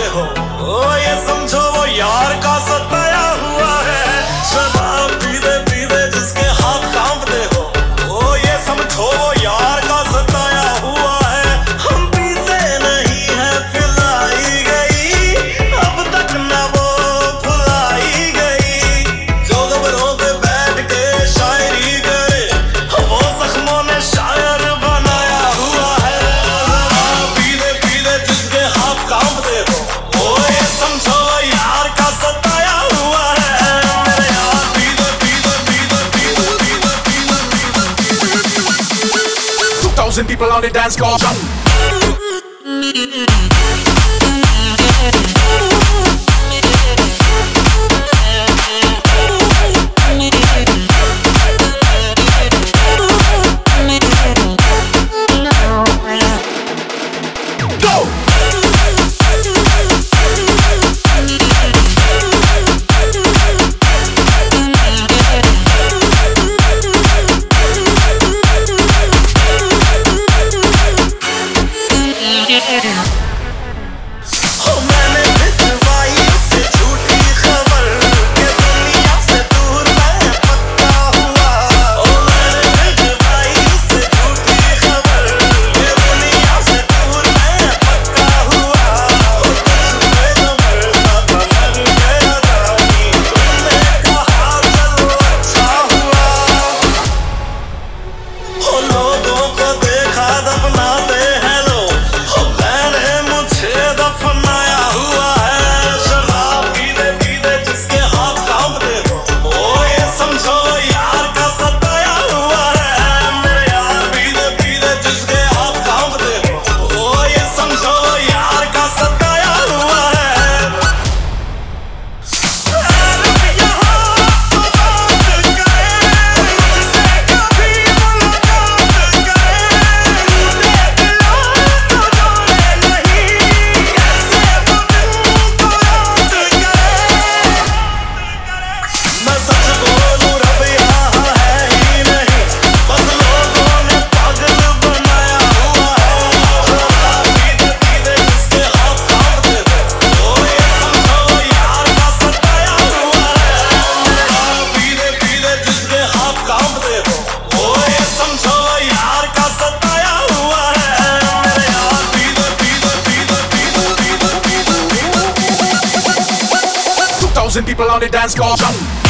हो, ओ ये समझो वो यार का सताया हुआ है। शराब पीते पीते जिसके हाथ कांपते हो, ओ ये समझो वो यार का सताया हुआ है। हम पीते नहीं है पिलाई गई, अब तक न वो भुलाई गई। जो खबरों पे बैठ के शायरी करे, वो जख्मों ने शायर बनाया हुआ है। पीते पीते जिसके हाथ कांपते हो, ओ ये समझो यार का सताया हुआ है। मेरे यार पीते पीते पीते पीते पीते पीते 2,000 people on the dance floor. हो मैंने भिजवाई उससे झूठी खबर कि दुनिया से दूर मैं पक्का हुआ। ओ मैंने भिजवाई उससे झूठी खबर कि दुनिया से दूर मैं पक्का हुआ। हो तुझ पे जो मरता था मर गया रानी, तुमने कहा चलो अच्छा हुआ। हो लोगों को देखा दफनाते हैं लोग, हो मैंने मुझे दफनाया हुआ है। शराब पीते पीते जिसके हाथ कांपते हो, ओ ये समझो यार का सताया हुआ है। मेरे यार पीते पीते जिसके हाथ कांपते हो, ओ ये समझो यार का सताया हुआ है। मैं सच बोलूं रब यहाँ है ही नहीं, बस लोगों ने पागल बनाया हुआ है। शराब पीते पीते जिसके हाथ कांपते हो, ओ ये समझो यार का सताया हुआ है। मेरे यार पीते पीते जिसके हाथ कांपते हो, ओ ये समझो यार का सताया हुआ है। मेरे यार पीते पीते पीते पीते पीते पीते 2,000 people on the dance floor.